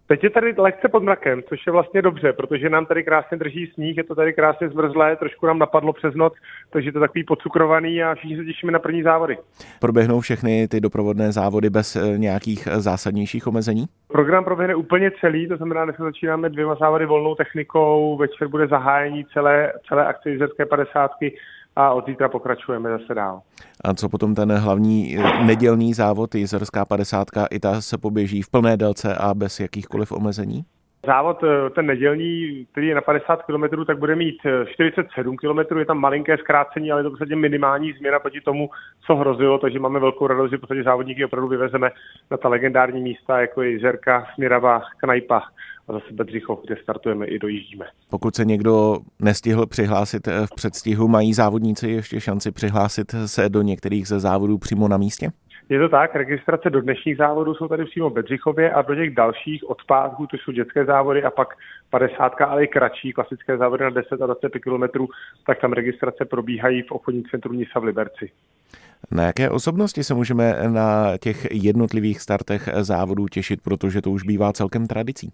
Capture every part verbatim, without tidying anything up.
Teď je tady lehce pod mrakem, což je vlastně dobře, protože nám tady krásně drží sníh, je to tady krásně zmrzlé, trošku nám napadlo přes noc, takže to je takový podcukrovaný a všichni se těšíme na první závody. Proběhnou všechny ty doprovodné závody bez nějakých zásadnějších omezení? Program proběhne úplně celý, to znamená, že začínáme dvěma závody volnou technikou, večer bude zahájení celé, celé akce jizerské padesátky a od zítra pokračujeme zase dál. A co potom ten hlavní nedělní závod, jizerská padesátka, i ta se poběží v plné délce a bez jakýchkoliv omezení? Závod, ten nedělní, který je na padesát kilometrů, tak bude mít čtyřicet sedm kilometrů, je tam malinké zkrácení, ale je to v podstatě minimální změna proti tomu, co hrozilo, takže máme velkou radost, že v podstatě závodníky opravdu vyvezeme na ta legendární místa, jako je Jizerka, Smirava, Knajpa a zase Bedřichov, kde startujeme i dojíždíme. Pokud se někdo nestihl přihlásit v předstihu, mají závodníci ještě šanci přihlásit se do některých ze závodů přímo na místě? Je to tak, registrace do dnešních závodů jsou tady přímo v Bedřichově a do těch dalších odpátků, to jsou dětské závody a pak padesátka, ale i kratší, klasické závody na deset a dvacet pět kilometrů, tak tam registrace probíhají v obchodním centru Nisa v Liberci. Na jaké osobnosti se můžeme na těch jednotlivých startech závodů těšit, protože to už bývá celkem tradicí?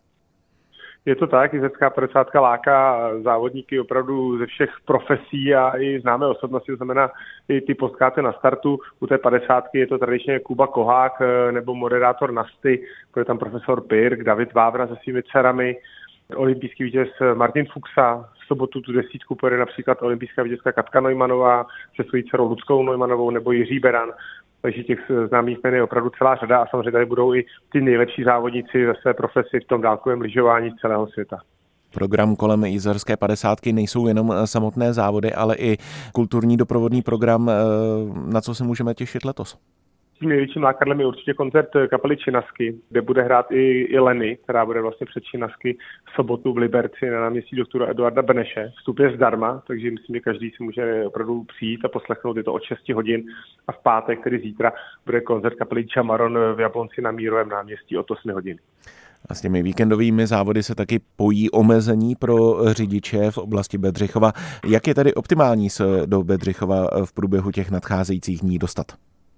Je to tak, jizerská padesátka láká závodníky opravdu ze všech profesí a i známé osobnosti, to znamená i ty potkáte na startu. U té padesátky je to tradičně Kuba Kohák nebo moderátor Nasty, bude tam profesor Pirk, David Vávra se svými dcerami, olympijský vítěz Martin Fuxa, v sobotu tu desítku pojede například olympijská vítězka Katka Neumannová se svojí dcerou Ludskou Neumannovou nebo Jiří Beran. Takže těch známých jmen je opravdu celá řada a samozřejmě tady budou i ty nejlepší závodníci ve své profesi v tom dálkovém lyžování z celého světa. Program kolem jizerské padesátky nejsou jenom samotné závody, ale i kulturní doprovodný program. Na co se můžeme těšit letos? Tím největším lákadlem je určitě koncert kapely Činasky, kde bude hrát i, i Leny, která bude vlastně před Činasky v sobotu v Liberci na náměstí doktora Eduarda Beneše. Vstup je zdarma, takže myslím, že každý si může opravdu přijít a poslechnout, je to od šesti hodin a v pátek, tedy zítra, bude koncert kapely Chamaron v Jablonci na Mírovém náměstí od osmi hodin. A s těmi víkendovými závody se taky pojí omezení pro řidiče v oblasti Bedřichova. Jak je tedy optimální se do Bedřichova v průběhu těch nadcházejících dní dostat?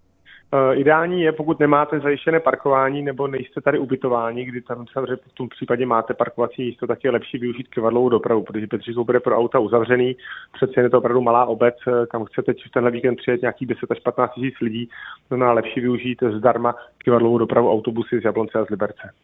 Ideální je, pokud nemáte zajištěné parkování nebo nejste tady ubytováni, kdy tam samozřejmě v tom případě máte parkovací místo, tak je lepší využít kyvadlovou dopravu, protože Bedřichov bude pro auta uzavřený. Přece je to opravdu malá obec, kam chcete v tenhle víkend přijet nějakých deset až patnáct tisíc lidí, to je lepší využít zdarma kyvadlovou dopravu autobusy z Jablonce a z Liberce.